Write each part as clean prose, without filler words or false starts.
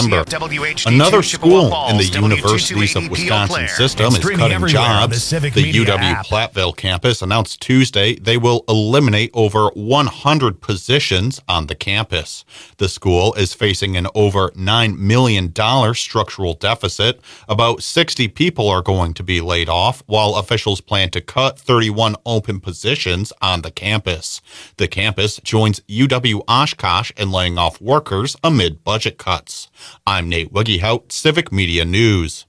September. Another school in the Universities of Wisconsin system is cutting jobs. The UW-Platteville campus announced Tuesday they will eliminate over 100 positions on the campus. The school is facing an over $9 million structural deficit. About 60 people are going to be laid off, while officials plan to cut 31 open positions on the campus. The campus joins UW-Oshkosh in laying off workers amid budget cuts. I'm Nate Wiggyhout, Civic Media News.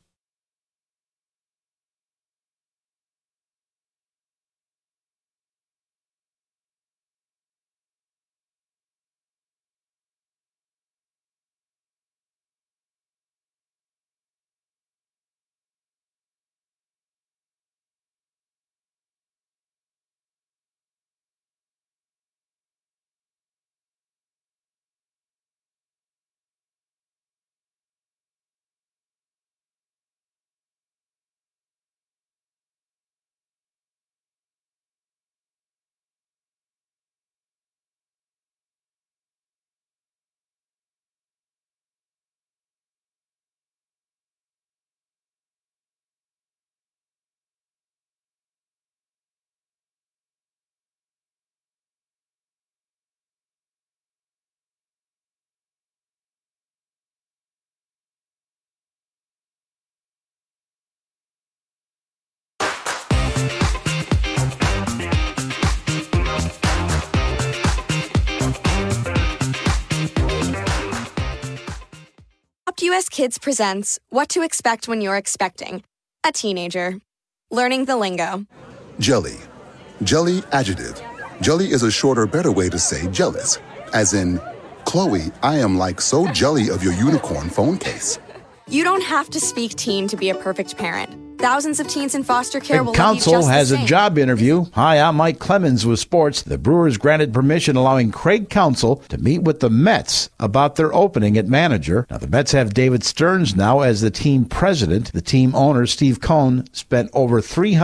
US Kids presents What to Expect When You're Expecting a Teenager. Learning the lingo. Jelly. Jelly adjective. Jelly is a shorter, better way to say jealous. As in, Chloe, I am like so jelly of your unicorn phone case. You don't have to speak teen to be a perfect parent. Thousands of teens in foster care will love you Council just has the a same. job interview. Hi, I'm Mike Clemens with sports. The Brewers granted permission allowing Craig Counsell to meet with the Mets about their opening at manager. Now, the Mets have David Stearns now as the team president. The team owner, Steve Cohn, spent over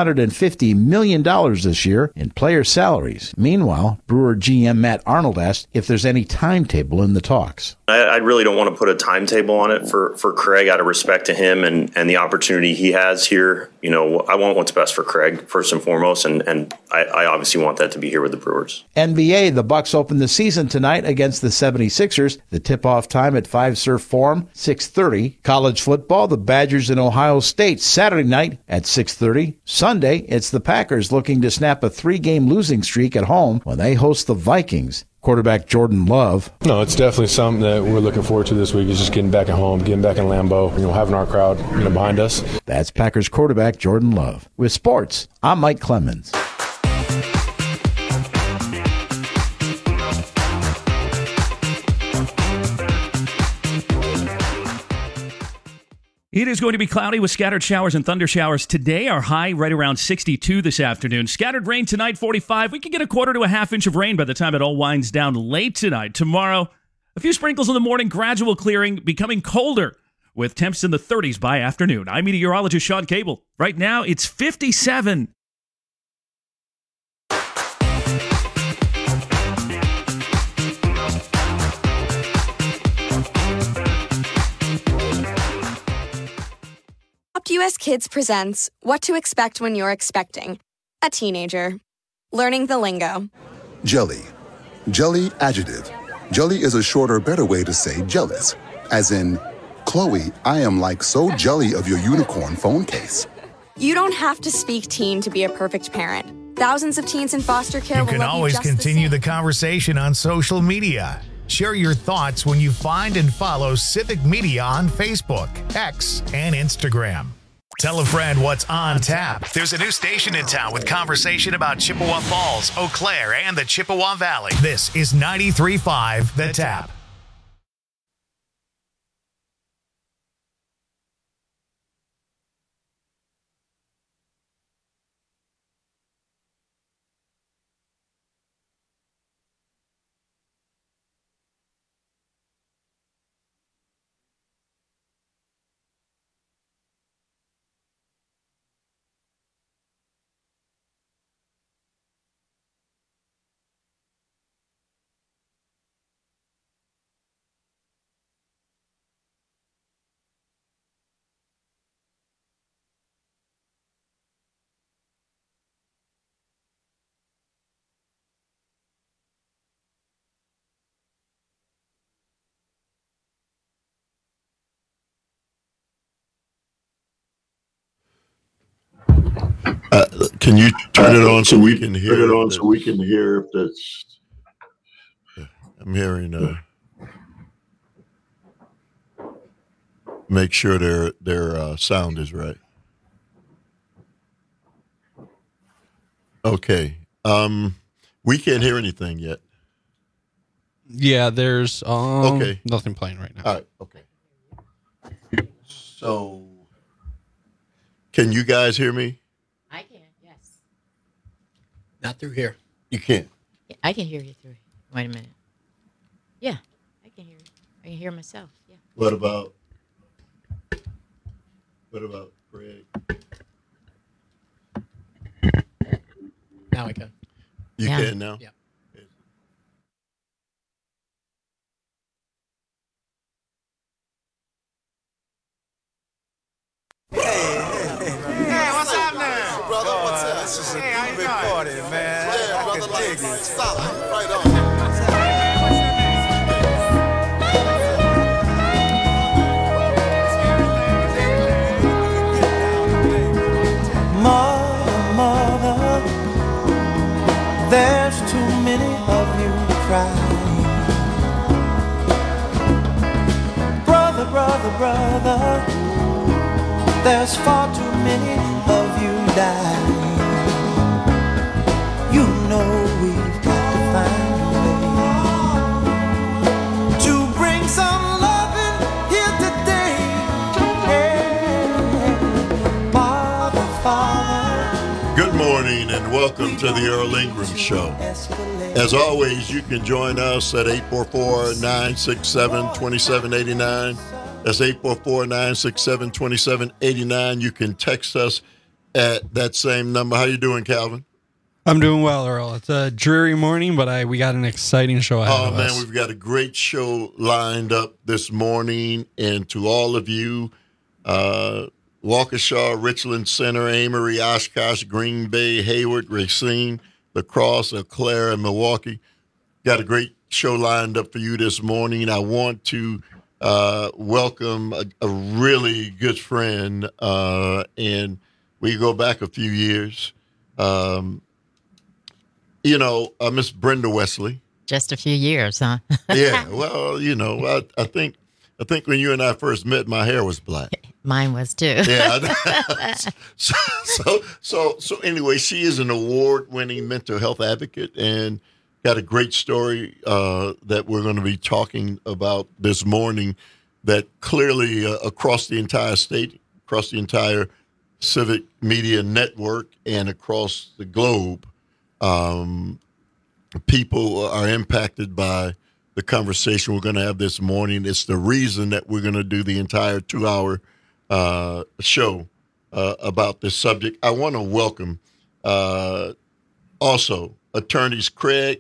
$350 million this year in player salaries. Meanwhile, Brewer GM Matt Arnold asked if there's any timetable in the talks. I really don't want to put a timetable on it for Craig out of respect to him and the opportunity he has here. You know, I want what's best for Craig first and foremost, and I obviously want that to be here with the Brewers. NBA, the Bucks open the season tonight against the 76ers. The tip-off time at 5 Surf Forum, 6:30. College football, the Badgers in Ohio State, Saturday night at 6:30. Sunday, it's the Packers looking to snap a 3-game losing streak at home when they host the Vikings. Quarterback Jordan Love. No, it's definitely something that we're looking forward to this week is just getting back at home, getting back in Lambeau, having our crowd, behind us. That's Packers quarterback Jordan Love. With sports, I'm Mike Clemens. It is going to be cloudy with scattered showers and thunder showers today. Our high right around 62 this afternoon. Scattered rain tonight, 45. We could get a quarter to a half inch of rain by the time it all winds down late tonight. Tomorrow, a few sprinkles in the morning, gradual clearing, becoming colder with temps in the 30s by afternoon. I'm meteorologist Sean Cable. Right now, it's 57. US Kids presents What to Expect When You're Expecting a Teenager. Learning the lingo. Jelly. Jelly adjective. Jelly is a shorter, better way to say jealous. As in, Chloe, I am like so jelly of your unicorn phone case. You don't have to speak teen to be a perfect parent. Thousands of teens in foster care will love you You can always just continue the the same. conversation on social media. Share your thoughts when you find and follow Civic Media on Facebook, X, and Instagram. Tell a friend what's on tap. There's a new station in town with conversation about Chippewa Falls, Eau Claire, and the Chippewa Valley. This is 93.5 The Tap. Can you turn it on so we can hear? Turn it on so we can hear if that's. I'm hearing. Make sure their sound is right. Okay. We can't hear anything yet. Yeah, there's okay. Nothing playing right now. All right. Okay. So, can you guys hear me? I can. Yes. Not through here. You can't. I can hear you through. Wait a minute. Yeah, I can hear you. I can hear myself. Yeah. What about Greg? Now I can. You can now? Yeah. Hey, what's up now? Brother, what's up? This is a big party, man. Yeah, brother, like solid. Right on. Mother, there's too many of you crying. Brother, there's far too many of you dying. You know we've got to find a way to bring some loving here today. Hey, Father. Good morning and welcome to the Earl Ingram Show. As always, you can join us at 844-967-2789. That's 844-967-2789. You can text us at that same number. How you doing, Calvin? I'm doing well, Earl. It's a dreary morning, but we got an exciting show ahead of us. Oh, man, we've got a great show lined up this morning. And to all of you, Waukesha, Richland Center, Amory, Oshkosh, Green Bay, Hayward, Racine, La Crosse, Eau Claire, and Milwaukee, got a great show lined up for you this morning. I want to welcome a really good friend, and we go back a few years. Miss Brenda Wesley. Just a few years, huh? Yeah, well, I think when you and I first met, my hair was black. Mine was too. Yeah. So anyway, she is an award-winning mental health advocate and got a great story that we're going to be talking about this morning that clearly across the entire state, across the entire civic media network, and across the globe, people are impacted by the conversation we're going to have this morning. It's the reason that we're going to do the entire 2-hour show about this subject. I want to welcome also attorneys Craig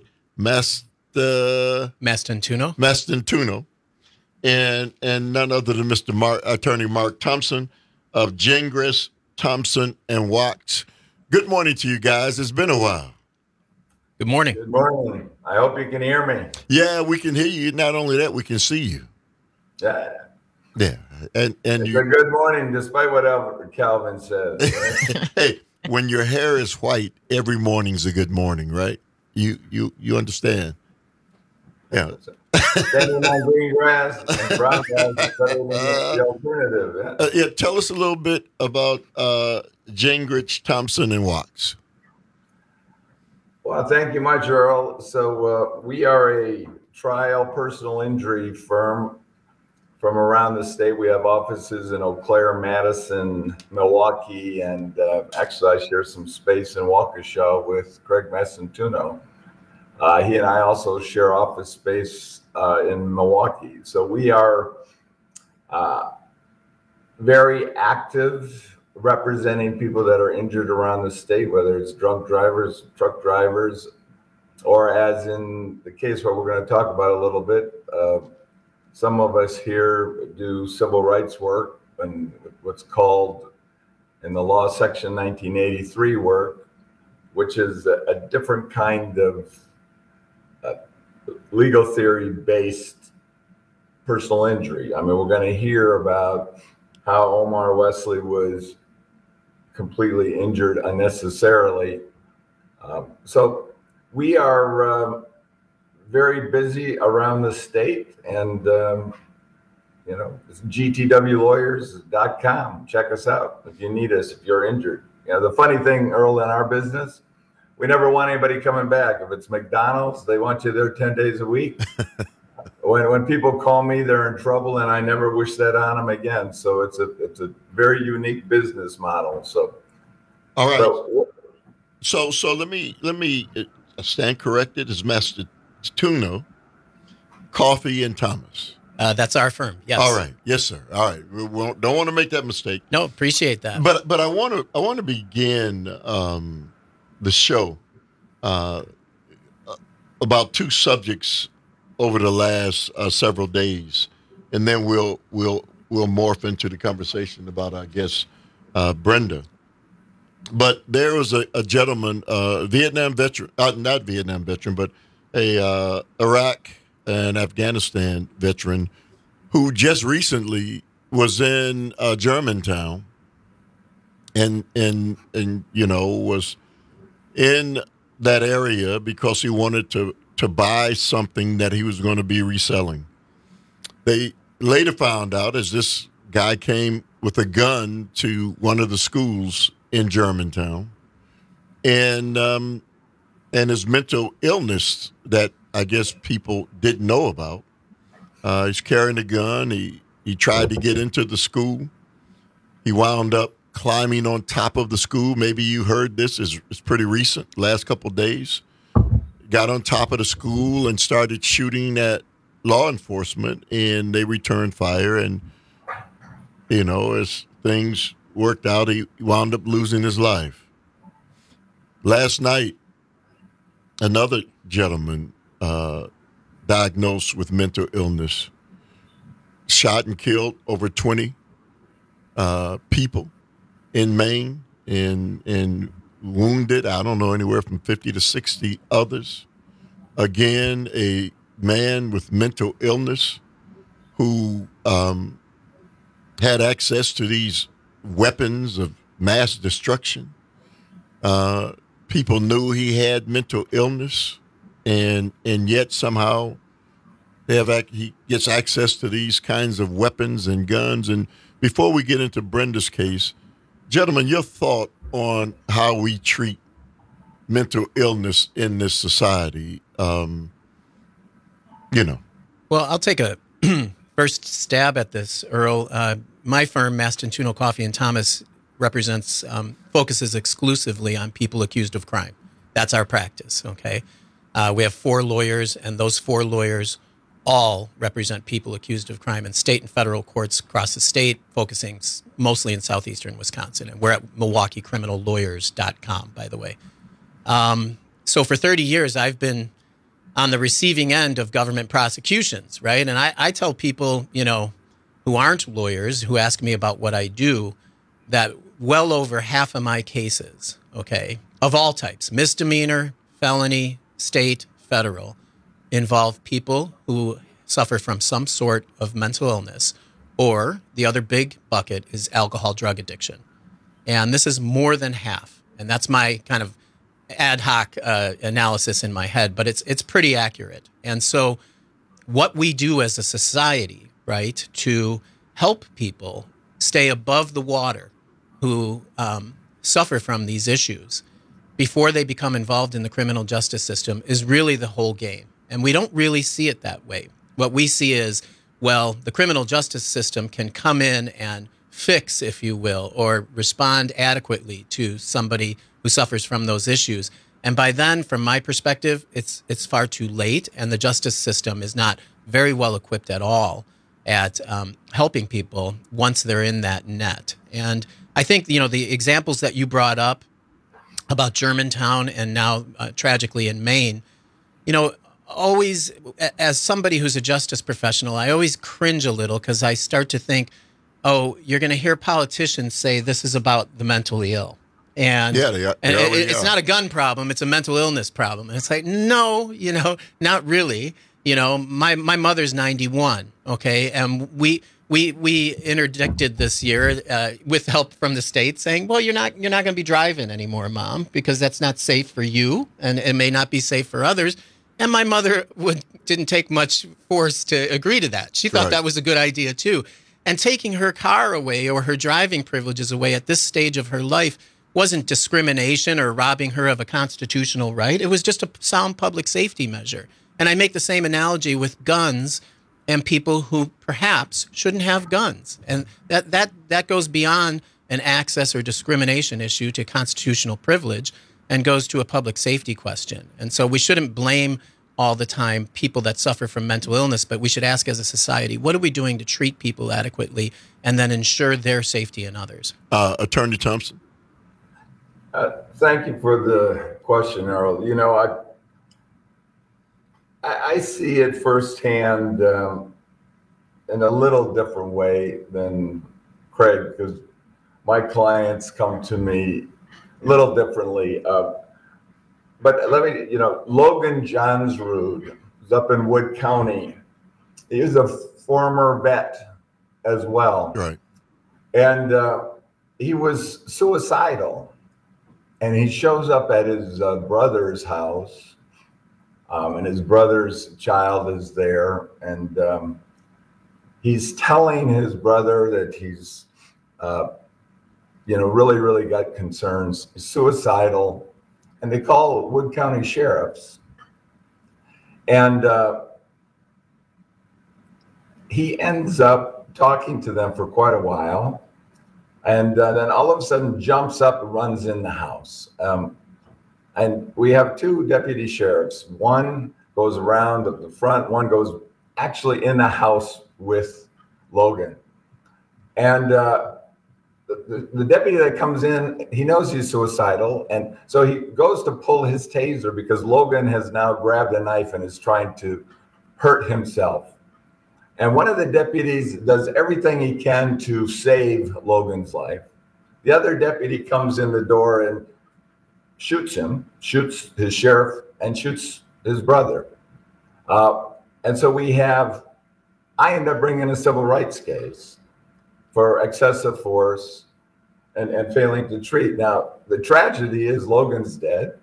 Mastantuono, and none other than Attorney Mark Thompson of Gingras, Thompson, and Wachs. Good morning to you guys. It's been a while. Good morning. Good morning. I hope you can hear me. Yeah, we can hear you. Not only that, we can see you. Yeah. Yeah. And it's a good morning, despite whatever Calvin says. Right? Hey, when your hair is white, every morning's a good morning, right? You understand? Yeah. Standing on green grass and brown grass is better than the alternative. Yeah. Tell us a little bit about Gingras, Thompson, and Wachs. Well, thank you much, Earl. So we are a trial personal injury firm from around the state. We have offices in Eau Claire, Madison, Milwaukee, and actually I share some space in Waukesha with Craig Mastantuono. He and I also share office space in Milwaukee. So we are very active representing people that are injured around the state, whether it's drunk drivers, truck drivers, or as in the case where we're going to talk about a little bit, some of us here do civil rights work and what's called in the law section 1983 work, which is a different kind of legal theory based personal injury. I mean, we're going to hear about how Omar Wesley was completely injured unnecessarily. So we are very busy around the state, and it's gtwlawyers.com. Check us out if you need us, if you're injured. The funny thing, Earl, in our business, we never want anybody coming back. If it's McDonald's, they want you there 10 days a week. When people call me, they're in trouble, and I never wish that on them again. So it's a very unique business model. So, all right. So let me stand corrected. It's Mastantuono Coffee and Thomas. That's our firm. Yes. All right. Yes, sir. All right. We don't want to make that mistake. No, appreciate that. But I want to begin the show about two subjects over the last several days, and then we'll morph into the conversation about our guest Brenda. But there was a gentleman, Vietnam veteran, not Vietnam veteran, but a Iraq and Afghanistan veteran who just recently was in Germantown and was in that area because he wanted to buy something that he was going to be reselling. They later found out, as this guy came with a gun to one of the schools in Germantown, and his mental illness that I guess people didn't know about. He's carrying a gun. He tried to get into the school. He wound up climbing on top of the school. Maybe you heard this. It's pretty recent, last couple of days. Got on top of the school and started shooting at law enforcement, and they returned fire. And, as things worked out, he wound up losing his life. Last night, another gentleman diagnosed with mental illness, shot and killed over 20 people in Maine, and wounded, I don't know, anywhere from 50 to 60 others. Again, a man with mental illness who had access to these weapons of mass destruction. People knew he had mental illness, and yet somehow he gets access to these kinds of weapons and guns. And before we get into Brenda's case, gentlemen, your thought on how we treat mental illness in this society. Well, I'll take a first stab at this, Earl. My firm, Mastantuono Coffee and Thomas, focuses exclusively on people accused of crime. That's our practice, okay? We have 4 lawyers, and those 4 lawyers all represent people accused of crime in state and federal courts across the state, focusing mostly in southeastern Wisconsin. And we're at MilwaukeeCriminalLawyers.com, by the way. So for 30 years, I've been on the receiving end of government prosecutions, right? And I tell people, who aren't lawyers, who ask me about what I do, that well over half of my cases, okay, of all types, misdemeanor, felony, state, federal, involve people who suffer from some sort of mental illness, or the other big bucket is alcohol drug addiction. And this is more than half. And that's my kind of ad hoc analysis in my head, but it's pretty accurate. And so what we do as a society, right, to help people stay above the water who suffer from these issues before they become involved in the criminal justice system is really the whole game. And we don't really see it that way. What we see is, well, the criminal justice system can come in and fix, if you will, or respond adequately to somebody who suffers from those issues. And by then, from my perspective, it's far too late, and the justice system is not very well equipped at all at helping people once they're in that net. And I think, the examples that you brought up about Germantown and now tragically in Maine, always, as somebody who's a justice professional, I always cringe a little because I start to think, oh, you're going to hear politicians say this is about the mentally ill. And, it's not a gun problem, it's a mental illness problem. And it's like, no, not really. My mother's 91, okay? And We interdicted this year with help from the state, saying, "Well, you're not going to be driving anymore, Mom, because that's not safe for you, and it may not be safe for others." And my mother didn't take much force to agree to that. She thought that was a good idea too. And taking her car away or her driving privileges away at this stage of her life wasn't discrimination or robbing her of a constitutional right. It was just a sound public safety measure. And I make the same analogy with guns and people who perhaps shouldn't have guns. And that goes beyond an access or discrimination issue to constitutional privilege and goes to a public safety question. And so we shouldn't blame all the time people that suffer from mental illness, but we should ask as a society, what are we doing to treat people adequately and then ensure their safety and others? Attorney Thompson. Thank you for the question, Earl. You know, I see it firsthand in a little different way than Craig, because my clients come to me a little differently. But let me, Logan Johnsrud is up in Wood County. He is a former vet as well. Right. And he was suicidal. And he shows up at his brother's house. And his brother's child is there, and he's telling his brother that he's, really, really got concerns. He's suicidal, and they call Wood County sheriffs, and he ends up talking to them for quite a while, and then all of a sudden jumps up and runs in the house. And we have two deputy sheriffs. One goes around at the front, one goes actually in the house with Logan. And the deputy that comes in, he knows he's suicidal. And so he goes to pull his taser because Logan has now grabbed a knife and is trying to hurt himself. And one of the deputies does everything he can to save Logan's life. The other deputy comes in the door and shoots him, shoots his sheriff, and shoots his brother. And so I end up bringing a civil rights case for excessive force and failing to treat. Now, the tragedy is Logan's dead.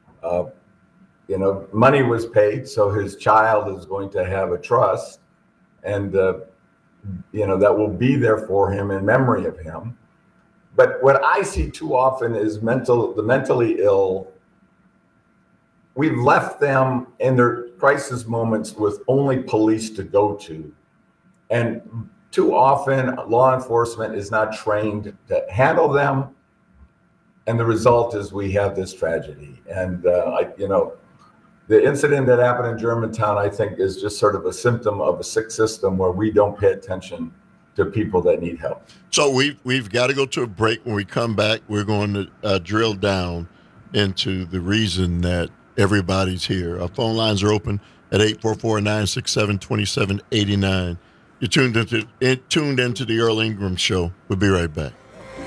Money was paid, so his child is going to have a trust, and, that will be there for him in memory of him. But what I see too often is the mentally ill. We've left them in their crisis moments with only police to go to. And too often, law enforcement is not trained to handle them. And the result is we have this tragedy. And, the incident that happened in Germantown, I think, is just sort of a symptom of a sick system where we don't pay attention to people that need help. So we've got to go to a break. When we come back, we're going to drill down into the reason that everybody's here. Our phone lines are open at 844-967-2789. You're tuned into the Earl Ingram Show. We'll be right back.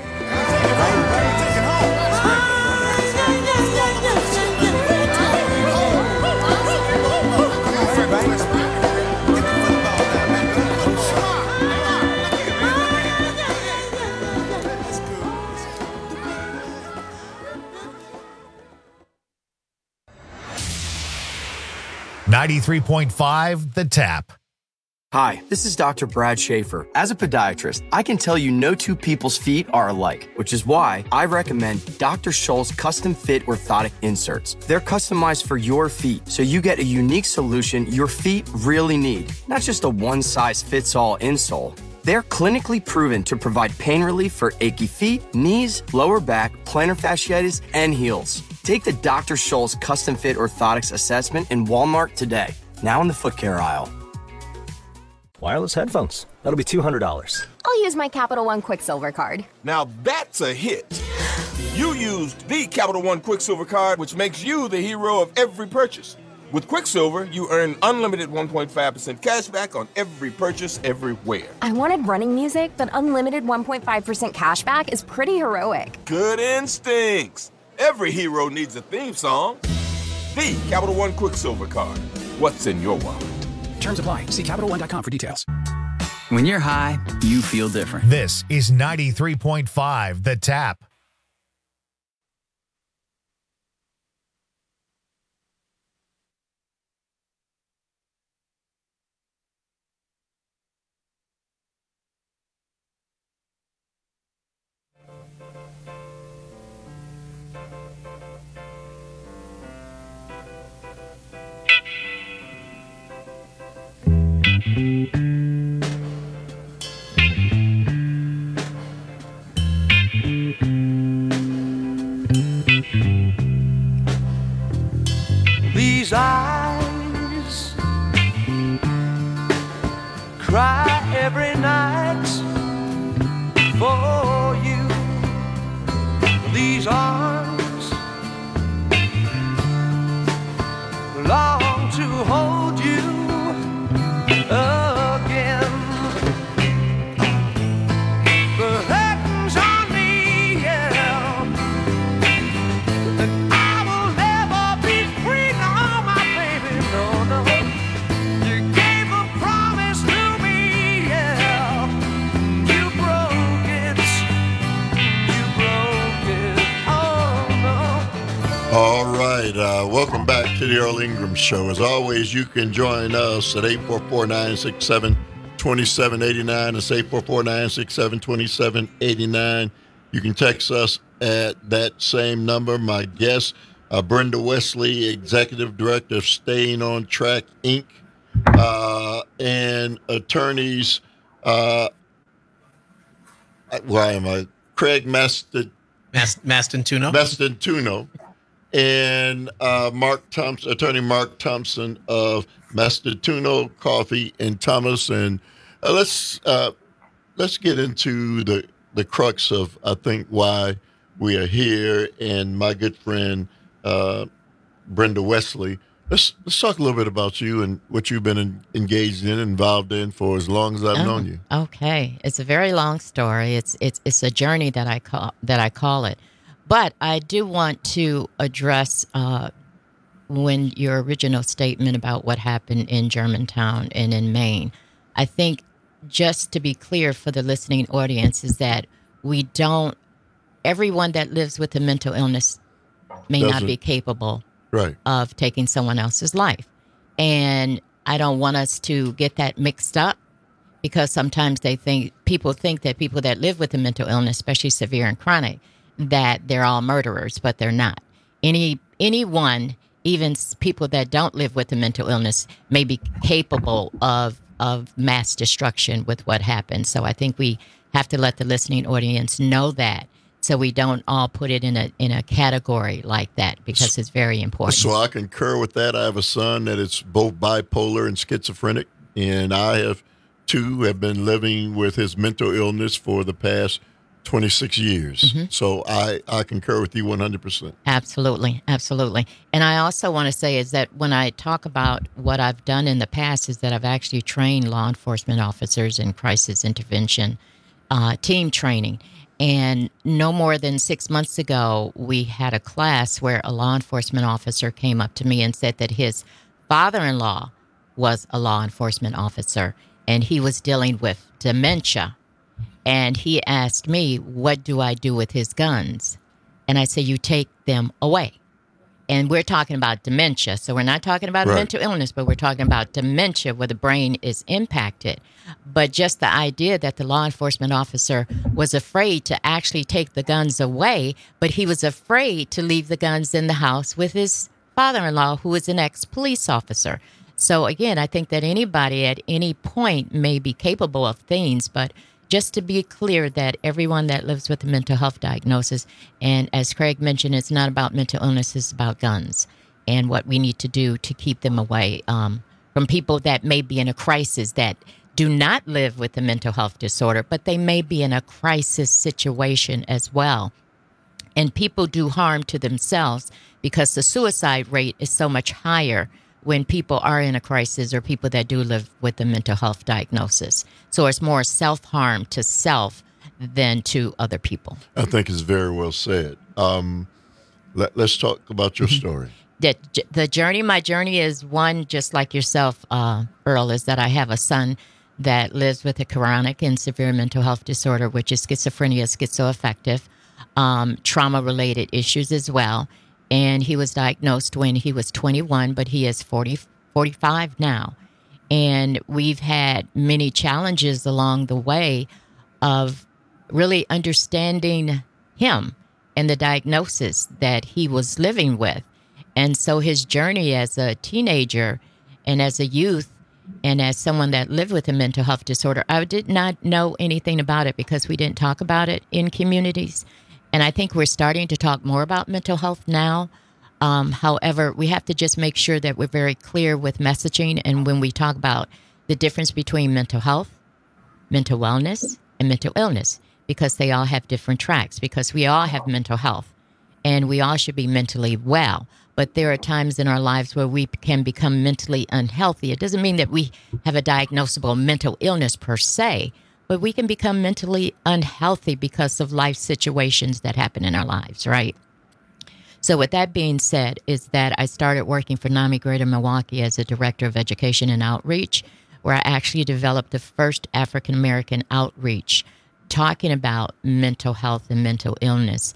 .5 The Tap. Hi, this is Dr. Brad Schaefer. As a podiatrist, I can tell you no two people's feet are alike, which is why I recommend Dr. Scholl's custom fit orthotic inserts. They're customized for your feet, so you get a unique solution your feet really need, not just a one-size-fits-all insole. They're clinically proven to provide pain relief for achy feet, knees, lower back, plantar fasciitis, and heels. Take the Dr. Scholl's custom fit orthotics assessment in Walmart today, now in the foot care aisle. Wireless headphones. That'll be $200. I'll use my Capital One Quicksilver card. Now that's a hit. You used the Capital One Quicksilver card, which makes you the hero of every purchase. With Quicksilver, you earn unlimited 1.5% cash back on every purchase everywhere. I wanted running music, but unlimited 1.5% cash back is pretty heroic. Good instincts. Every hero needs a theme song. The Capital One Quicksilver card. What's in your wallet? Terms apply. See CapitalOne.com for details. When you're high, you feel different. This is 93.5 The Tap. These eyes cry every night for you. These arms long to hold you again. The curtains on me, yeah, and I will never be free, no, my baby, no, no. You gave a promise to me, yeah, you broke it, oh no. All right, welcome back to the Earl Ingram Show. As always, you can join us at 844-967-2789. It's 844-967-2789. You can text us at that same number. My guest, Brenda Wesley, Executive Director of Staying on Track, Inc., and attorneys, Craig Mastantuono, and Mark Thompson, Attorney Mark Thompson of Mastantuono, Coffey and Thomas. And let's get into the crux of, I think, why we are here. And my good friend Brenda Wesley, let's talk a little bit about you and what you've been engaged in, involved in for as long as I've known you. Okay, it's a very long story. It's a journey that I call it. But I do want to address when your original statement about what happened in Germantown and in Maine. I think just to be clear for the listening audience is that everyone that lives with a mental illness may not be capable of taking someone else's life. And I don't want us to get that mixed up, because sometimes people think that people that live with a mental illness, especially severe and chronic, that they're all murderers, but they're not. Anyone, even people that don't live with a mental illness, may be capable of mass destruction with what happened. So I think we have to let the listening audience know that, so we don't all put it in a category like that, because it's very important. So I concur with that. I have a son that is both bipolar and schizophrenic, and I have been living with his mental illness for the past 26 years. Mm-hmm. So I concur with you 100%. Absolutely. Absolutely. And I also want to say is that when I talk about what I've done in the past is that I've actually trained law enforcement officers in crisis intervention, team training. And no more than 6 months ago, we had a class where a law enforcement officer came up to me and said that his father-in-law was a law enforcement officer, and he was dealing with dementia. And he asked me, what do I do with his guns? And I said, you take them away. And we're talking about dementia. So we're not talking about mental illness, but we're talking about dementia where the brain is impacted. But just the idea that the law enforcement officer was afraid to actually take the guns away, but he was afraid to leave the guns in the house with his father-in-law, who is an ex-police officer. So again, I think that anybody at any point may be capable of things, but just to be clear that everyone that lives with a mental health diagnosis, and as Craig mentioned, it's not about mental illness, it's about guns and what we need to do to keep them away from people that may be in a crisis, that do not live with a mental health disorder, but they may be in a crisis situation as well. And people do harm to themselves because the suicide rate is so much higher when people are in a crisis or people that do live with a mental health diagnosis. So it's more self-harm to self than to other people. I think it's very well said. Let's talk about your story. My journey is one, just like yourself, Earl, is that I have a son that lives with a chronic and severe mental health disorder, which is schizophrenia, schizoaffective, trauma-related issues as well. And he was diagnosed when he was 21, but he is 45 now. And we've had many challenges along the way of really understanding him and the diagnosis that he was living with. And so his journey as a teenager and as a youth and as someone that lived with a mental health disorder, I did not know anything about it because we didn't talk about it in communities. And I think we're starting to talk more about mental health now. However, we have to just make sure that we're very clear with messaging. And when we talk about the difference between mental health, mental wellness, and mental illness, because they all have different tracks, because we all have mental health and we all should be mentally well. But there are times in our lives where we can become mentally unhealthy. It doesn't mean that we have a diagnosable mental illness per se, but we can become mentally unhealthy because of life situations that happen in our lives, right? So with that being said, is that I started working for NAMI Greater Milwaukee as a director of education and outreach, where I actually developed the first African-American outreach talking about mental health and mental illness,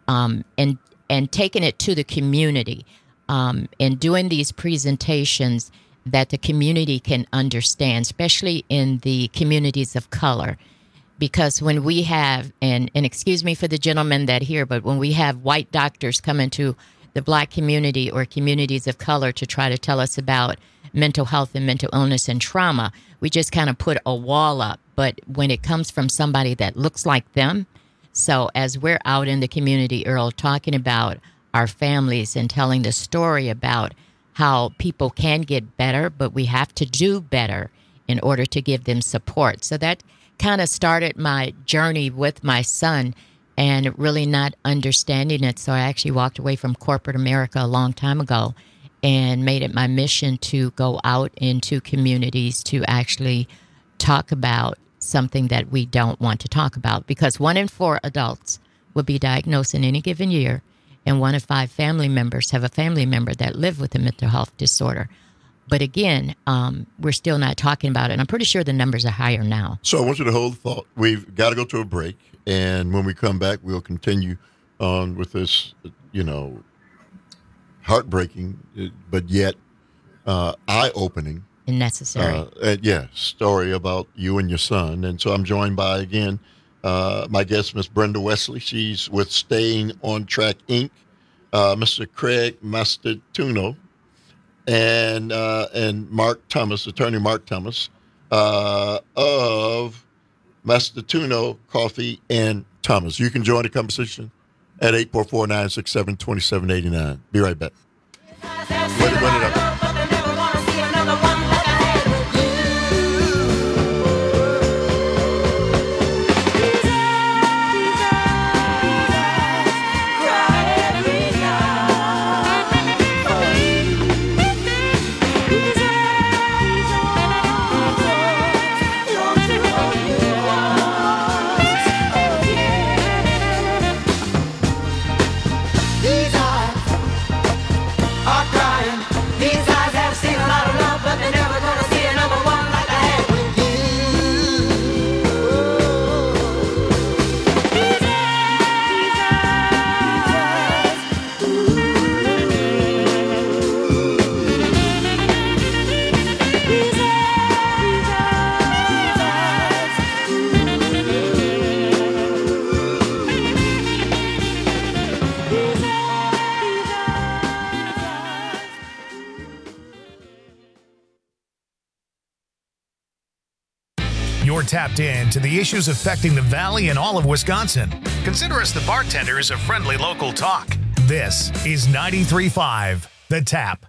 and taking it to the community, and doing these presentations that the community can understand, especially in the communities of color. Because when we have, and excuse me for the gentleman that here, but when we have white doctors come into the Black community or communities of color to try to tell us about mental health and mental illness and trauma, we just kind of put a wall up. But when it comes from somebody that looks like them, so as we're out in the community, Earl, talking about our families and telling the story about how people can get better, but we have to do better in order to give them support. So that kind of started my journey with my son and really not understanding it. So I actually walked away from corporate America a long time ago and made it my mission to go out into communities to actually talk about something that we don't want to talk about. Because 1 in 4 adults will be diagnosed in any given year, and 1 in 5 family members have a family member that live with a mental health disorder. But again, we're still not talking about it. And I'm pretty sure the numbers are higher now. So I want you to hold the thought. We've got to go to a break. And when we come back, we'll continue on with this, heartbreaking, but yet eye-opening. And necessary. Story about you and your son. And so I'm joined by, again, my guest, Miss Brenda Wesley. She's with Staying on Track, Inc., Mr. Craig Mastantuono, and Mark Thomas, attorney Mark Thomas, of Mastantuono Coffee and Thomas. You can join the conversation at 844-967-2789. Be right back. Run it up. You're tapped in to the issues affecting the Valley and all of Wisconsin. Consider us the bartenders of friendly local talk. This is 93.5 The Tap.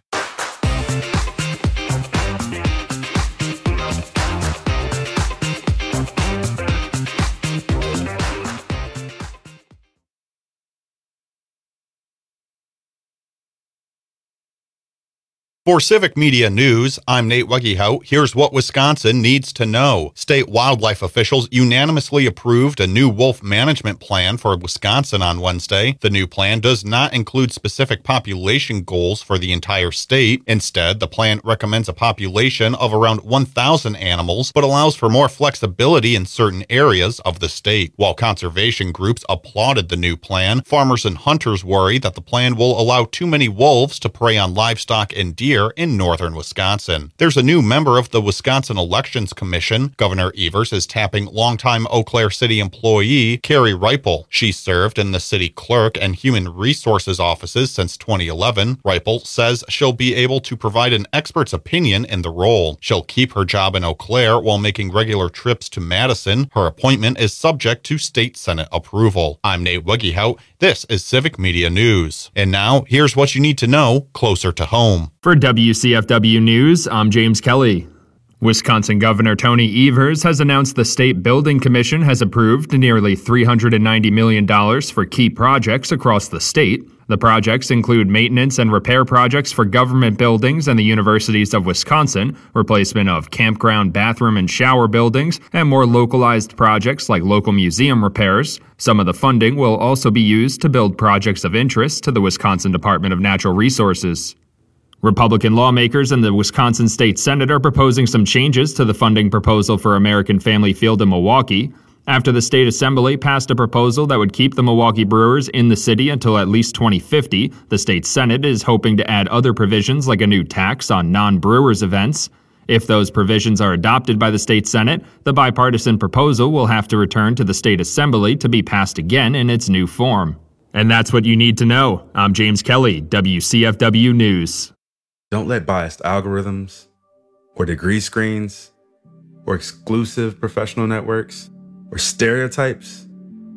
For Civic Media News, I'm Nate Wegehout. Here's what Wisconsin needs to know. State wildlife officials unanimously approved a new wolf management plan for Wisconsin on Wednesday. The new plan does not include specific population goals for the entire state. Instead, the plan recommends a population of around 1,000 animals, but allows for more flexibility in certain areas of the state. While conservation groups applauded the new plan, farmers and hunters worry that the plan will allow too many wolves to prey on livestock and deer in northern Wisconsin. There's a new member of the Wisconsin Elections Commission. Governor Evers is tapping longtime Eau Claire City employee Carrie Reipel. She served in the city clerk and human resources offices since 2011. Reipel says she'll be able to provide an expert's opinion in the role. She'll keep her job in Eau Claire while making regular trips to Madison. Her appointment is subject to state Senate approval. I'm Nate Wegehout. This is Civic Media News. And now, here's what you need to know closer to home. For WCFW News, I'm James Kelly. Wisconsin Governor Tony Evers has announced the State Building Commission has approved nearly $390 million for key projects across the state. The projects include maintenance and repair projects for government buildings and the universities of Wisconsin, replacement of campground bathroom and shower buildings, and more localized projects like local museum repairs. Some of the funding will also be used to build projects of interest to the Wisconsin Department of Natural Resources. Republican lawmakers in the Wisconsin State Senate are proposing some changes to the funding proposal for American Family Field in Milwaukee. After the state assembly passed a proposal that would keep the Milwaukee Brewers in the city until at least 2050, the state Senate is hoping to add other provisions like a new tax on non-Brewers events. If those provisions are adopted by the state Senate, the bipartisan proposal will have to return to the state assembly to be passed again in its new form. And that's what you need to know. I'm James Kelly, WCFW News. Don't let biased algorithms, or degree screens, or exclusive professional networks, or stereotypes.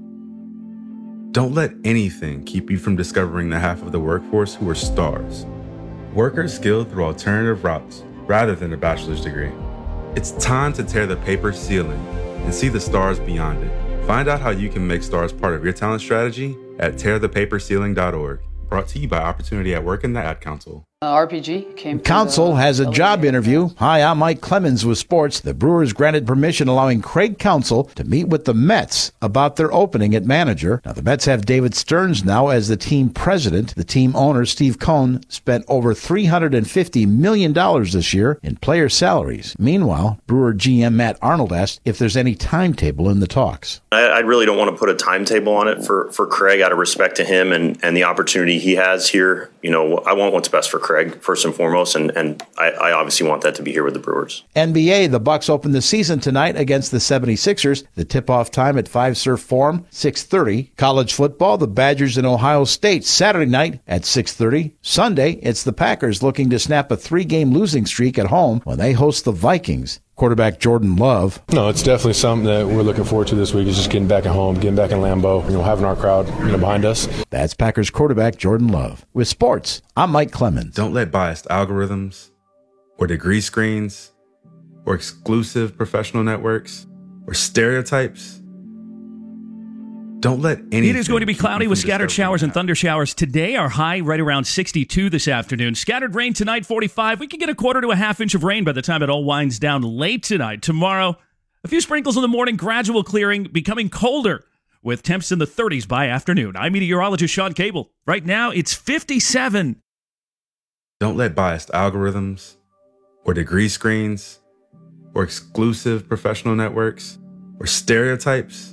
Don't let anything keep you from discovering the half of the workforce who are stars. Workers skilled through alternative routes rather than a bachelor's degree. It's time to tear the paper ceiling and see the stars beyond it. Find out how you can make stars part of your talent strategy at tearthepaperceiling.org. Brought to you by Opportunity at Work and the Ad Council. RPG came. Council has a job interview. Hi, I'm Mike Clemens with sports. The Brewers granted permission allowing Craig Counsell to meet with the Mets about their opening at manager. Now, the Mets have David Stearns now as the team president. The team owner, Steve Cohn, spent over $350 million this year in player salaries. Meanwhile, Brewer GM Matt Arnold asked if there's any timetable in the talks. I really don't want to put a timetable on it for Craig out of respect to him and the opportunity he has here. You know, I want what's best for Craig first and foremost, and I obviously want that to be here with the Brewers. NBA, the Bucks open the season tonight against the 76ers. The tip-off time at 5 Surf Forum, 6:30. College football, the Badgers in Ohio State, Saturday night at 6:30. Sunday, it's the Packers looking to snap a 3-game losing streak at home when they host the Vikings. Quarterback Jordan Love. No, it's definitely something that we're looking forward to this week is just getting back at home, getting back in Lambeau, having our crowd, behind us. That's Packers quarterback Jordan Love. With sports, I'm Mike Clemens. Don't let biased algorithms, or degree screens, or exclusive professional networks, or stereotypes. Don't let anything. It is going to be cloudy with scattered showers and thunder showers today. Our high right around 62 this afternoon. Scattered rain tonight, 45. We can get a quarter to a half inch of rain by the time it all winds down late tonight. Tomorrow, a few sprinkles in the morning, gradual clearing, becoming colder with temps in the 30s by afternoon. I'm meteorologist Sean Cable. Right now, it's 57. Don't let biased algorithms, or degree screens, or exclusive professional networks, or stereotypes.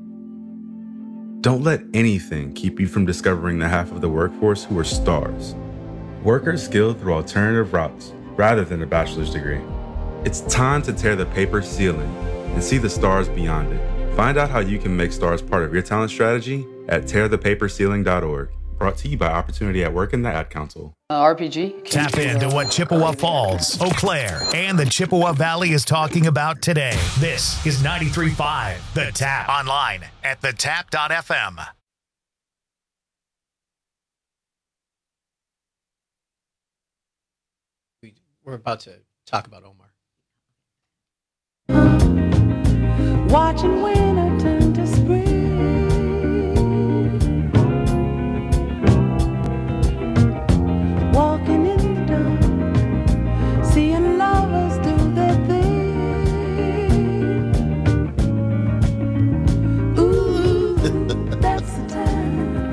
Don't let anything keep you from discovering the half of the workforce who are stars. Workers skilled through alternative routes rather than a bachelor's degree. It's time to tear the paper ceiling and see the stars beyond it. Find out how you can make stars part of your talent strategy at tearthepaperceiling.org. Brought to you by Opportunity at Work and the Ad Council. RPG. Tap into what Chippewa Falls, Eau Claire, and the Chippewa Valley is talking about today. This is 93.5 The Tap. Online at thetap.fm. We're about to talk about Omar. Watching winter turn to spring. Walking in the dark. That's the time.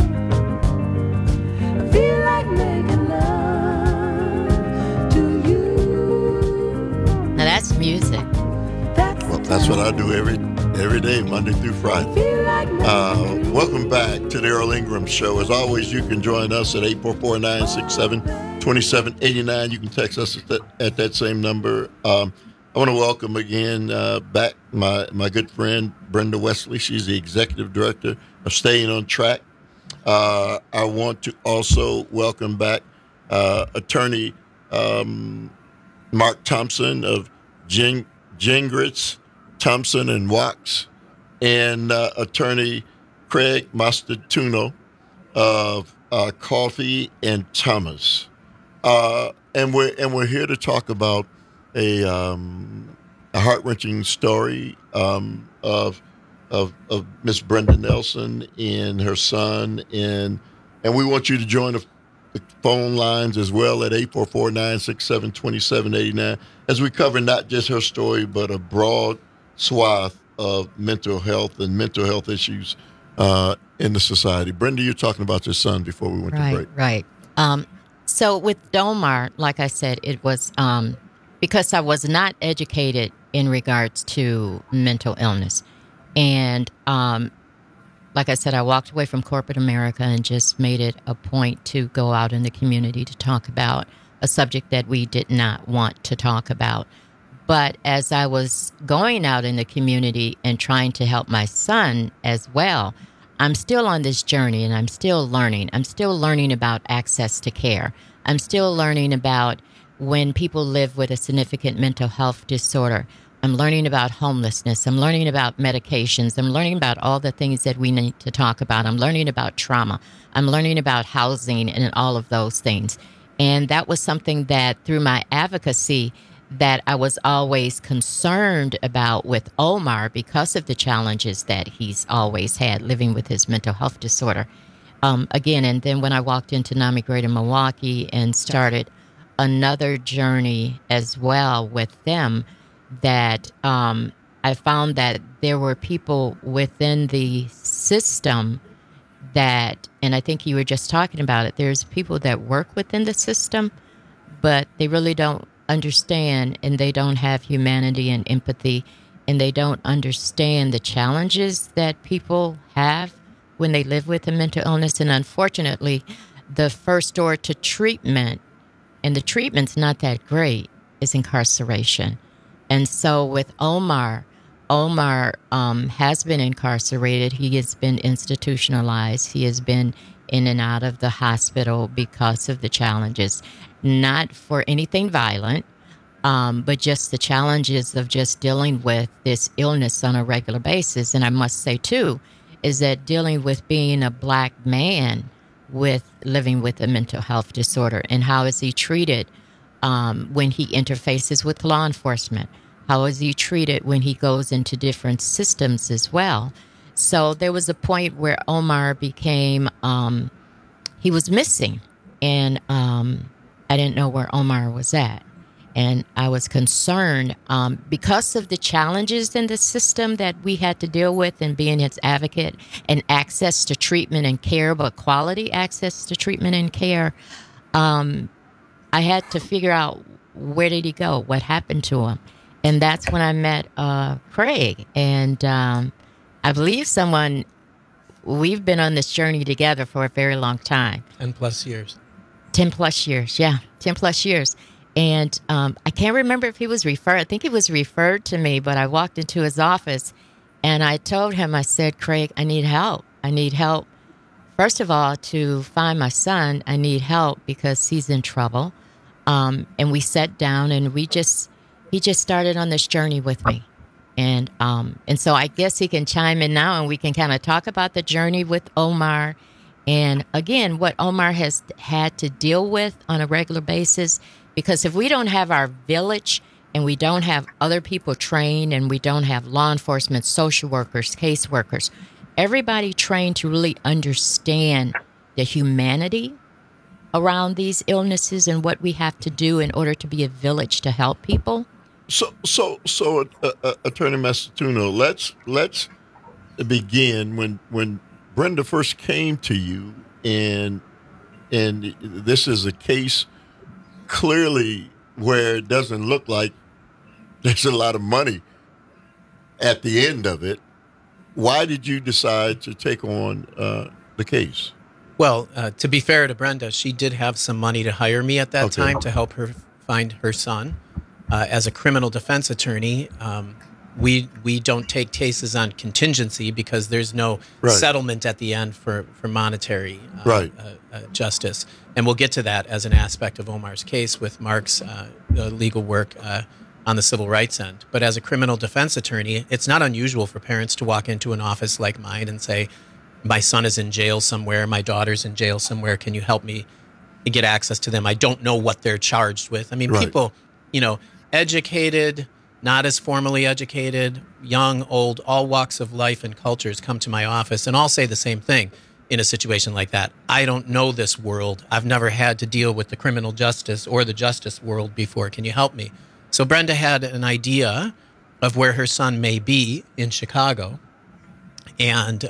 I feel like making love to you. Now that's music. Well, that's what I do every day, Monday through Friday. Welcome back to the Earl Ingram Show. As always, you can join us at 844-967-2789. You can text us at that same number. I want to welcome again back my good friend, Brenda Wesley. She's the Executive Director of Staying on Track. I want to also welcome back Attorney Mark Thompson of Gingras, Thompson, and Wax, and Attorney Craig Mastratuno of Coffee and Thomas. And we're here to talk about a heart-wrenching story of Miss Brenda Nelson and her son, and we want you to join the phone lines as well at 844-967-2789 as we cover not just her story but a broad swath of mental health and mental health issues in the society. Brenda, you're talking about your son before we went to break. Right. So with Omar, like I said, it was because I was not educated in regards to mental illness. And like I said, I walked away from corporate America and just made it a point to go out in the community to talk about a subject that we did not want to talk about. But as I was going out in the community and trying to help my son as well, I'm still on this journey and I'm still learning. I'm still learning about access to care. I'm still learning about when people live with a significant mental health disorder. I'm learning about homelessness. I'm learning about medications. I'm learning about all the things that we need to talk about. I'm learning about trauma. I'm learning about housing and all of those things. And that was something that through my advocacy that I was always concerned about with Omar because of the challenges that he's always had living with his mental health disorder. Again, and then when I walked into NAMI Greater Milwaukee and started another journey as well with them, that I found that there were people within the system that, and I think you were just talking about it, there's people that work within the system, but they really don't understand and they don't have humanity and empathy and they don't understand the challenges that people have when they live with a mental illness. And unfortunately, the first door to treatment, and the treatment's not that great, is incarceration. And so with Omar has been incarcerated. He has been institutionalized. He has been in and out of the hospital because of the challenges, not for anything violent, but just the challenges of just dealing with this illness on a regular basis. And I must say, too, is that dealing with being a Black man with living with a mental health disorder, and how is he treated when he interfaces with law enforcement? How is he treated when he goes into different systems as well? So there was a point where Omar became, he was missing, and I didn't know where Omar was at. And I was concerned because of the challenges in the system that we had to deal with and being its advocate and access to treatment and care, but quality access to treatment and care. I had to figure out, where did he go? What happened to him? And that's when I met Craig. And I believe we've been on this journey together for a very long time. 10 plus years. 10 plus years, yeah. 10 plus years. And I can't remember if he was referred. I think he was referred to me, but I walked into his office and I told him, I said, Craig, I need help. I need help, first of all, to find my son. I need help because he's in trouble. And we sat down and he just started on this journey with me. And so I guess he can chime in now and we can kind of talk about the journey with Omar. And again, what Omar has had to deal with on a regular basis, because if we don't have our village and we don't have other people trained and we don't have law enforcement, social workers, caseworkers, everybody trained to really understand the humanity around these illnesses and what we have to do in order to be a village to help people. So, Attorney Mastratuno, let's begin when Brenda first came to you, and this is a case clearly where it doesn't look like there's a lot of money at the end of it. Why did you decide to take on the case? Well, to be fair to Brenda, she did have some money to hire me at that time to help her find her son. As a criminal defense attorney, we don't take cases on contingency because there's no settlement at the end for monetary justice. And we'll get to that as an aspect of Omar's case with Mark's legal work on the civil rights end. But as a criminal defense attorney, it's not unusual for parents to walk into an office like mine and say, my son is in jail somewhere, my daughter's in jail somewhere, can you help me get access to them? I don't know what they're charged with. I mean, people, educated, not as formally educated, young, old, all walks of life and cultures come to my office and all say the same thing in a situation like that. I don't know this world. I've never had to deal with the criminal justice or the justice world before. Can you help me? So Brenda had an idea of where her son may be in Chicago, and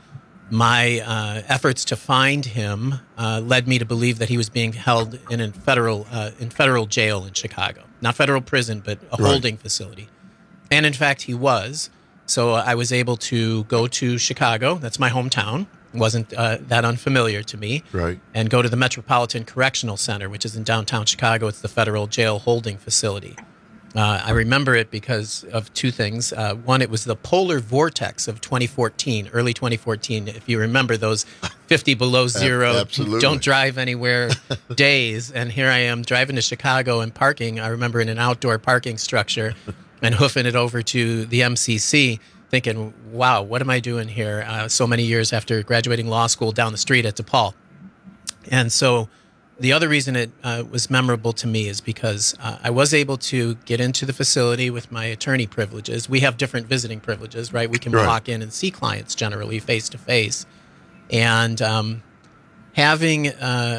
my efforts to find him led me to believe that he was being held in a federal jail in Chicago. Not federal prison, but a holding facility. And in fact, he was. So I was able to go to Chicago. That's my hometown. It wasn't that unfamiliar to me. And go to the Metropolitan Correctional Center, which is in downtown Chicago. It's the federal jail holding facility. I remember it because of two things. One, it was the polar vortex of 2014, early 2014. If you remember those 50 below zero, don't drive anywhere days. And here I am driving to Chicago and parking. I remember in an outdoor parking structure and hoofing it over to the MCC, thinking, wow, what am I doing here? So many years after graduating law school down the street at DePaul. And so the other reason it was memorable to me is because I was able to get into the facility with my attorney privileges. We have different visiting privileges, right? We can walk in and see clients generally face to face. And having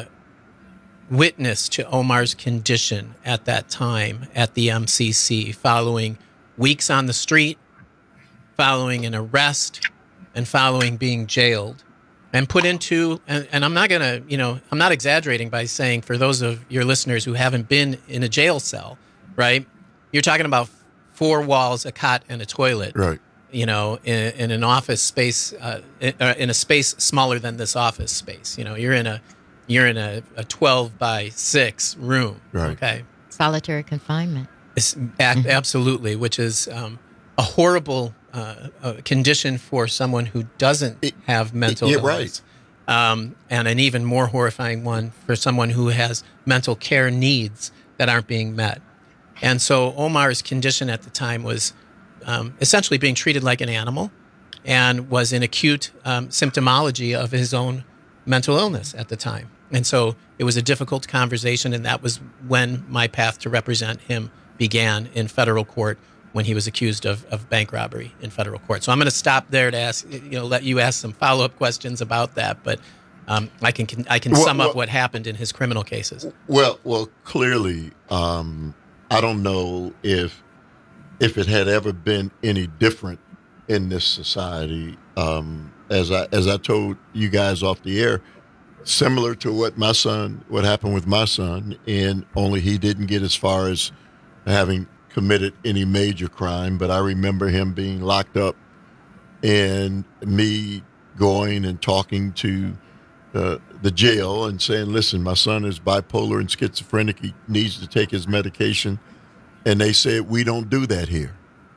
witnessed to Omar's condition at that time at the MCC, following weeks on the street, following an arrest, and following being jailed, and put into, and I'm not going to, I'm not exaggerating by saying, for those of your listeners who haven't been in a jail cell, right? You're talking about 4 walls, a cot, and a toilet. In an office space, in a space smaller than this office space. You're in a 12 by 6 room. Okay. Solitary confinement. Absolutely, which is a horrible condition for someone who doesn't have mental illness. And an even more horrifying one for someone who has mental care needs that aren't being met. And so Omar's condition at the time was essentially being treated like an animal and was in acute symptomology of his own mental illness at the time. And so it was a difficult conversation, and that was when my path to represent him began in federal court, when he was accused of bank robbery in federal court. So I'm going to stop there to ask, let you ask some follow-up questions about that. But I can sum up what happened in his criminal cases. Well, clearly, I don't know if it had ever been any different in this society. As I told you guys off the air, similar to what happened with my son, and only he didn't get as far as having committed any major crime, but I remember him being locked up and me going and talking to the jail and saying, listen, my son is bipolar and schizophrenic. He needs to take his medication. And they said, we don't do that here.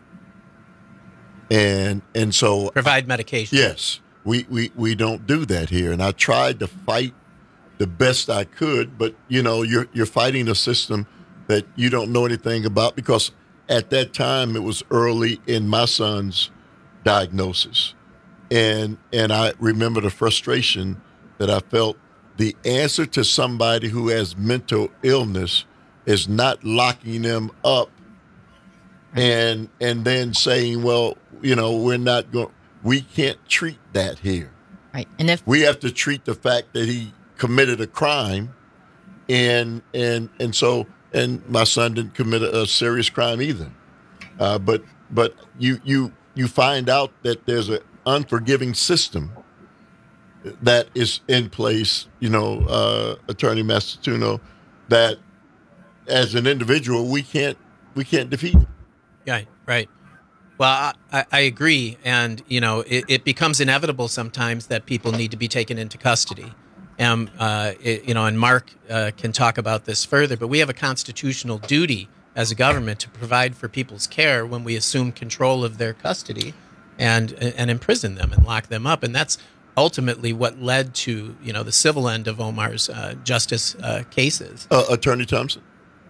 And so provide medication. Yes, we don't do that here. And I tried to fight the best I could, but you're fighting a system that you don't know anything about, because at that time it was early in my son's diagnosis. And I remember the frustration that I felt. The answer to somebody who has mental illness is not locking them up and then saying, well, we can't treat that here. Right. And if we have to treat the fact that he committed a crime, and my son didn't commit a serious crime either. But you find out that there's unforgiving system that is in place, Attorney Mastantuono, that as an individual we can't defeat it. Yeah, right. Well, I agree, and it becomes inevitable sometimes that people need to be taken into custody. And Mark can talk about this further, but we have a constitutional duty as a government to provide for people's care when we assume control of their custody and imprison them and lock them up. And that's ultimately what led to, the civil end of Omar's justice cases. Attorney Thompson.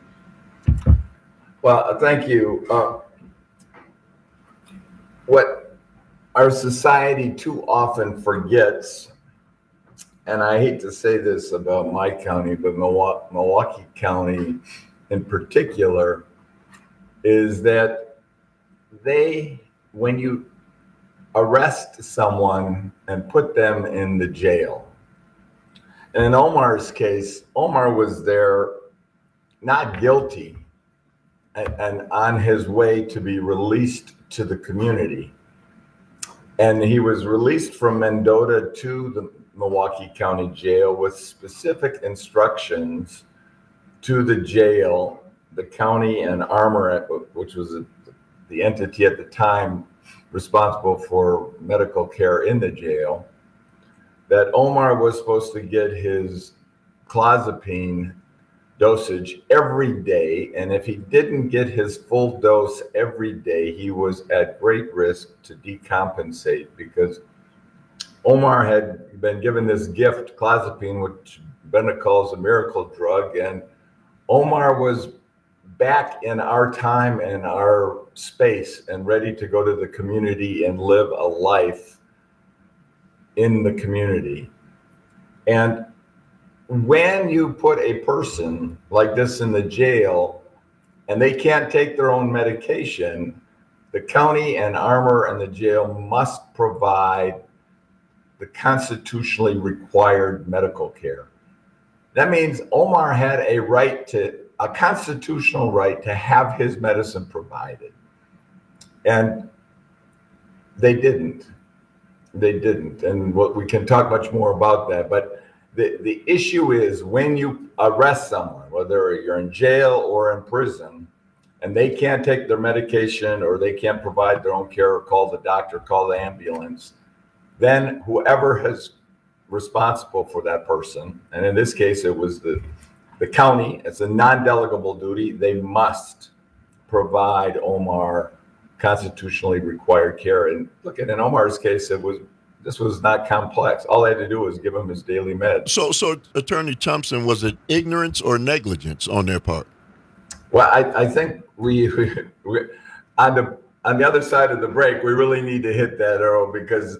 Well, thank you. What our society too often forgets, and I hate to say this about my county, but Milwaukee County in particular, is that when you arrest someone and put them in the jail, and in Omar's case, Omar was there not guilty and on his way to be released to the community. And he was released from Mendota to the Milwaukee County Jail with specific instructions to the jail, the county and Armor, which was the entity at the time responsible for medical care in the jail, that Omar was supposed to get his clozapine dosage every day, and if he didn't get his full dose every day, he was at great risk to decompensate, because Omar had been given this gift, clozapine, which Bennett calls a miracle drug, and Omar was back in our time and our space and ready to go to the community and live a life in the community. And when you put a person like this in the jail and they can't take their own medication, the county and Armor and the jail must provide the constitutionally required medical care. That means Omar had a constitutional right to have his medicine provided. And they didn't. And we can talk much more about that. But the issue is, when you arrest someone, whether you're in jail or in prison, and they can't take their medication or they can't provide their own care or call the doctor, call the ambulance, then whoever is responsible for that person, and in this case it was the county, it's a non-delegable duty, they must provide Omar constitutionally required care. And look, in Omar's case, this was not complex. All I had to do was give him his daily meds. So Attorney Thompson, was it ignorance or negligence on their part? Well, I think we on the other side of the break, we really need to hit that, Earl, because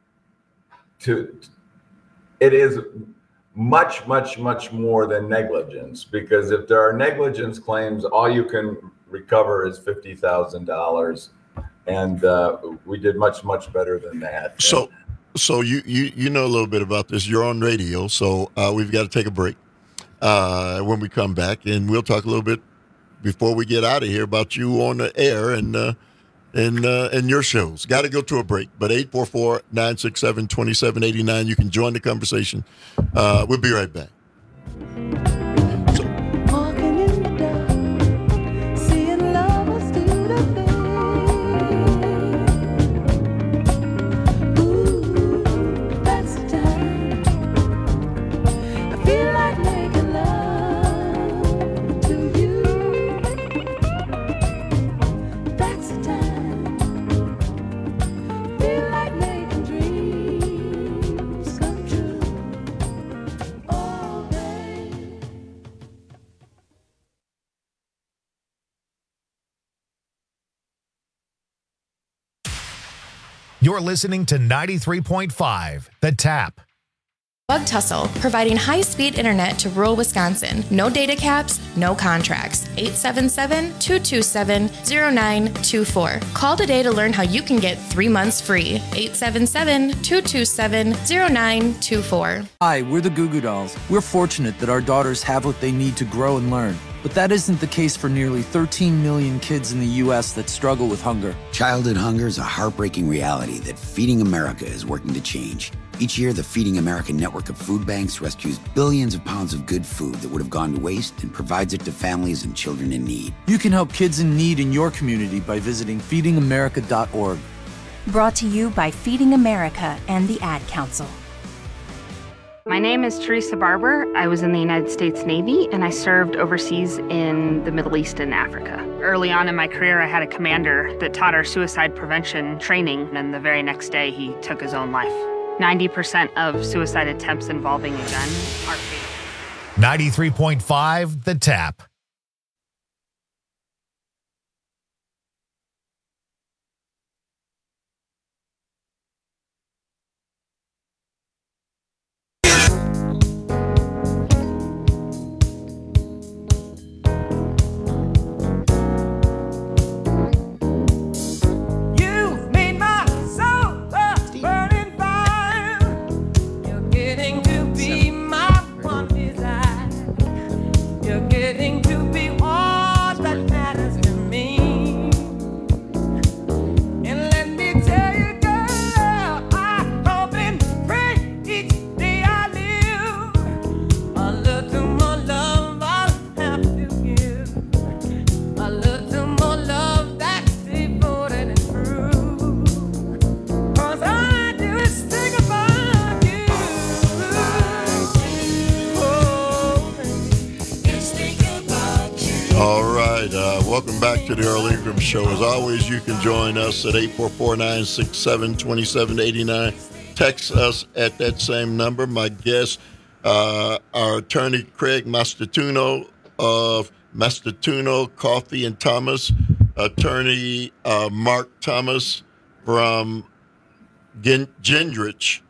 it is much, much, much more than negligence. Because if there are negligence claims, all you can recover is $50,000, and we did much, much better than that. So you know a little bit about this. You're on radio, so we've got to take a break when we come back, and we'll talk a little bit before we get out of here about you on the air and your shows. Got to go to a break, but 844-967-2789. You can join the conversation. We'll be right back. You're listening to 93.5, The Tap. Bug Tussle, providing high-speed internet to rural Wisconsin. No data caps, no contracts. 877-227-0924. Call today to learn how you can get 3 months free. 877-227-0924. Hi, we're the Goo Goo Dolls. We're fortunate that our daughters have what they need to grow and learn. But that isn't the case for nearly 13 million kids in the U.S. that struggle with hunger. Childhood hunger is a heartbreaking reality that Feeding America is working to change. Each year, the Feeding America network of food banks rescues billions of pounds of good food that would have gone to waste and provides it to families and children in need. You can help kids in need in your community by visiting feedingamerica.org. Brought to you by Feeding America and the Ad Council. My name is Teresa Barber. I was in the United States Navy, and I served overseas in the Middle East and Africa. Early on in my career, I had a commander that taught our suicide prevention training, and the very next day, he took his own life. 90% of suicide attempts involving a gun are fatal. 93.5 The Tap. Welcome back to the Earl Ingram Show. As always, you can join us at 844-967-2789. Text us at that same number. My guest, our attorney, Craig Mastratuno of Mastratuno, Coffey and Thomas. Attorney Mark Thomas from Gendrich,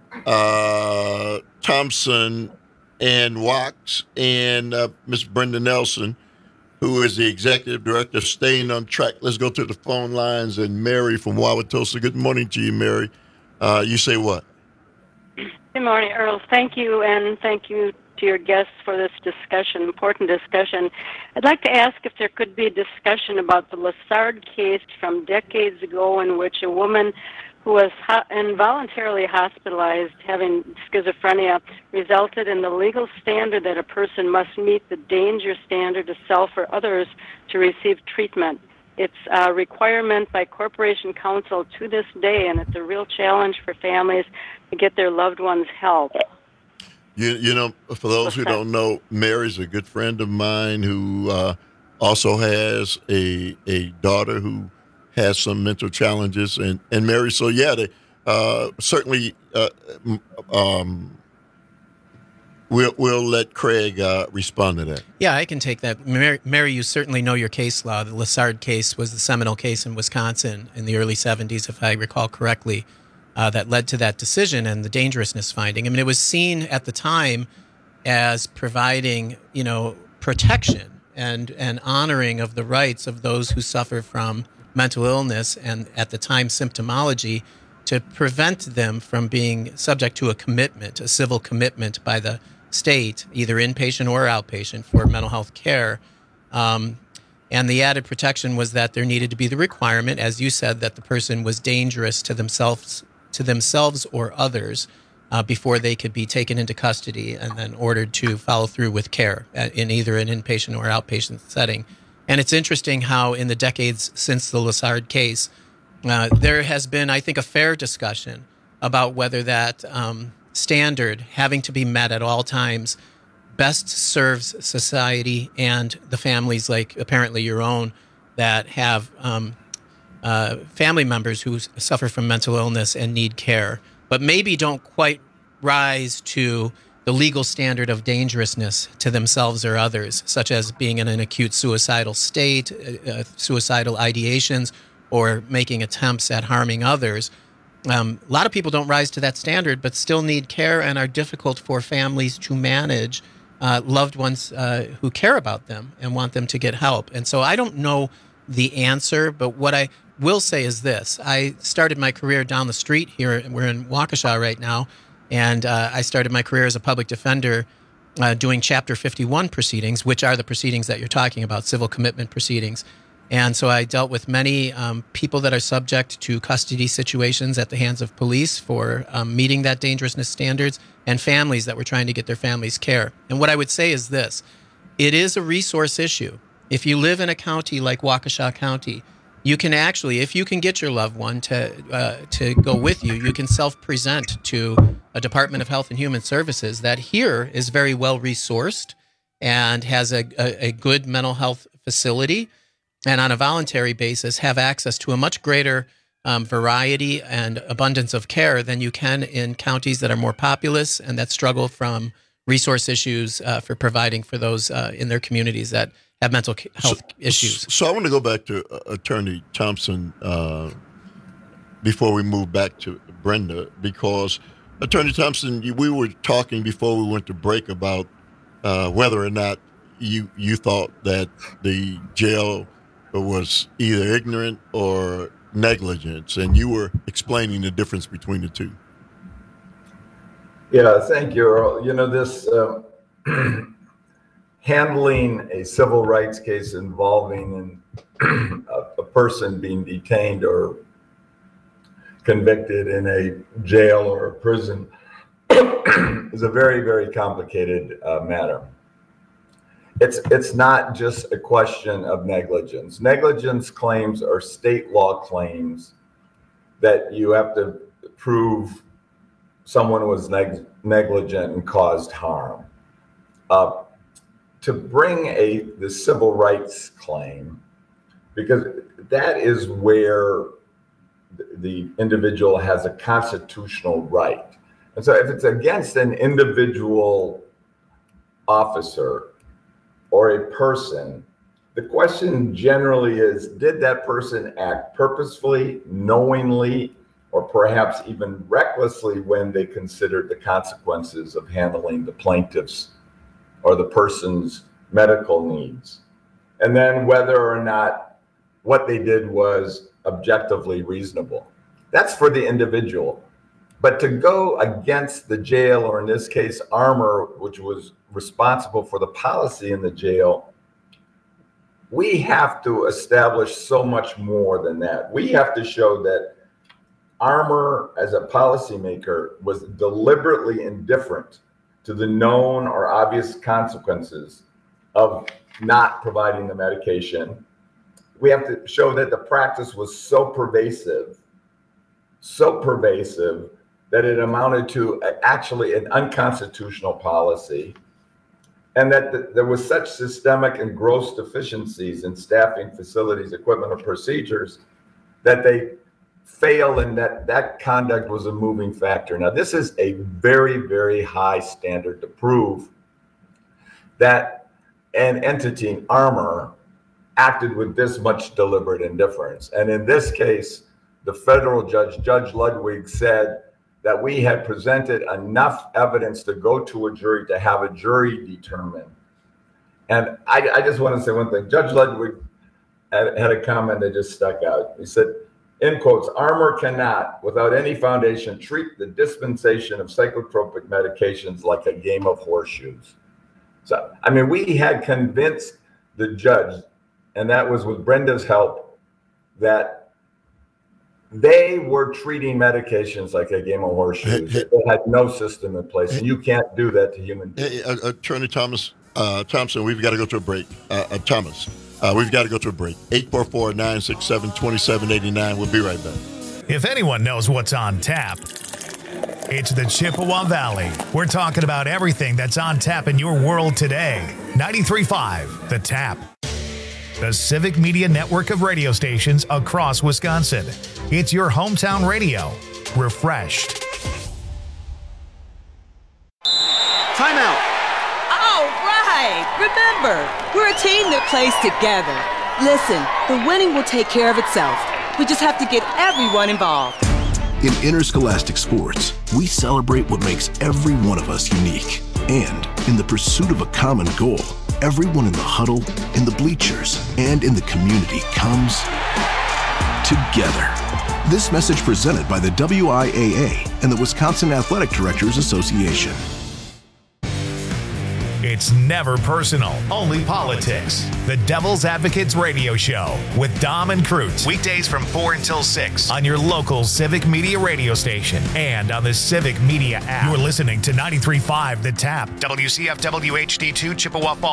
Thompson and Wax, and Ms. Brenda Nelson, who is the executive director of Staying on Track. Let's go to the phone lines. And Mary from Wauwatosa. Good morning to you, Mary. You say what? Good morning, Earl. Thank you, and thank you to your guests for this discussion, important discussion. I'd like to ask if there could be a discussion about the Lessard case from decades ago in which a woman who was involuntarily hospitalized having schizophrenia resulted in the legal standard that a person must meet the danger standard to self or others to receive treatment. It's a requirement by Corporation Counsel to this day, and it's a real challenge for families to get their loved ones help. You know, for those who don't know, Mary's a good friend of mine who also has a daughter who has some mental challenges, and Mary. So yeah, they certainly we'll let Craig respond to that. Yeah, I can take that. Mary, you certainly know your case law. The Lessard case was the seminal case in Wisconsin in the early 70s, if I recall correctly, that led to that decision and the dangerousness finding. I mean, it was seen at the time as providing, protection and honoring of the rights of those who suffer from mental illness and, at the time, symptomology, to prevent them from being subject to a commitment, a civil commitment by the state, either inpatient or outpatient, for mental health care. And the added protection was that there needed to be the requirement, as you said, that the person was dangerous to themselves or others before they could be taken into custody and then ordered to follow through with care in either an inpatient or outpatient setting. And it's interesting how in the decades since the Lessard case, there has been, I think, a fair discussion about whether that standard having to be met at all times best serves society and the families, like apparently your own, that have family members who suffer from mental illness and need care, but maybe don't quite rise to the legal standard of dangerousness to themselves or others, such as being in an acute suicidal state, suicidal ideations, or making attempts at harming others. A lot of people don't rise to that standard, but still need care and are difficult for families to manage loved ones who care about them and want them to get help. And so I don't know the answer, but what I will say is this. I started my career down the street here. We're in Waukesha right now. And I started my career as a public defender doing Chapter 51 proceedings, which are the proceedings that you're talking about, civil commitment proceedings. And so I dealt with many people that are subject to custody situations at the hands of police for meeting that dangerousness standards, and families that were trying to get their families care. And what I would say is this: it is a resource issue. If you live in a county like Waukesha County, you can actually, if you can get your loved one to go with you, you can self-present to a Department of Health and Human Services that here is very well resourced and has a good mental health facility, and on a voluntary basis have access to a much greater variety and abundance of care than you can in counties that are more populous and that struggle from resource issues for providing for those in their communities that have mental health issues. So I want to go back to Attorney Thompson before we move back to Brenda, because Attorney Thompson, we were talking before we went to break about whether or not you thought that the jail was either ignorant or negligence, and you were explaining the difference between the two. Yeah, thank you, Earl. You know, this handling a civil rights case involving a person being detained or convicted in a jail or a prison is a very, very complicated matter. It's not just a question of negligence. Negligence claims are state law claims that you have to prove someone was negligent and caused harm. To bring the civil rights claim, because that is where the individual has a constitutional right. And so if it's against an individual officer or a person, the question generally is, did that person act purposefully, knowingly, or perhaps even recklessly when they considered the consequences of handling the plaintiff's or the person's medical needs? And then whether or not what they did was objectively reasonable. That's for the individual. But to go against the jail, or in this case, Armour, which was responsible for the policy in the jail, we have to establish so much more than that. We have to show that Armour, as a policymaker, was deliberately indifferent to the known or obvious consequences of not providing the medication. We have to show that the practice was so pervasive that it amounted to actually an unconstitutional policy, and that there was such systemic and gross deficiencies in staffing, facilities, equipment, or procedures that they failed, and that conduct was a moving factor. Now, this is a very, very high standard to prove that an entity, Armour, acted with this much deliberate indifference. And in this case, the federal judge, Judge Ludwig, said that we had presented enough evidence to go to a jury to have a jury determine. And I just want to say one thing. Judge Ludwig had a comment that just stuck out. He said, in quotes, Armour cannot, without any foundation, treat the dispensation of psychotropic medications like a game of horseshoes. So, I mean, we had convinced the judge, and that was with Brenda's help, that they were treating medications like a game of horseshoes. They had no system in place, and you can't do that to human beings. Attorney Thompson, we've got to go to a break. We've got to go to a break. 844-967-2789. We'll be right back. If anyone knows what's on tap, it's the Chippewa Valley. We're talking about everything that's on tap in your world today. 93.5, The Tap. The Civic Media network of radio stations across Wisconsin. It's your hometown radio. Refreshed. Timeout. All right. Remember, we're a team that plays together. Listen, the winning will take care of itself. We just have to get everyone involved. In interscholastic sports, we celebrate what makes every one of us unique. And in the pursuit of a common goal, everyone in the huddle, in the bleachers, and in the community comes together. This message presented by the WIAA and the Wisconsin Athletic Directors Association. It's never personal, only politics. The Devil's Advocates Radio Show with Dom and Cruz. Weekdays from 4 until 6 on your local Civic Media radio station and on the Civic Media app. You're listening to 93.5 The Tap, WCFW HD2 Chippewa Falls.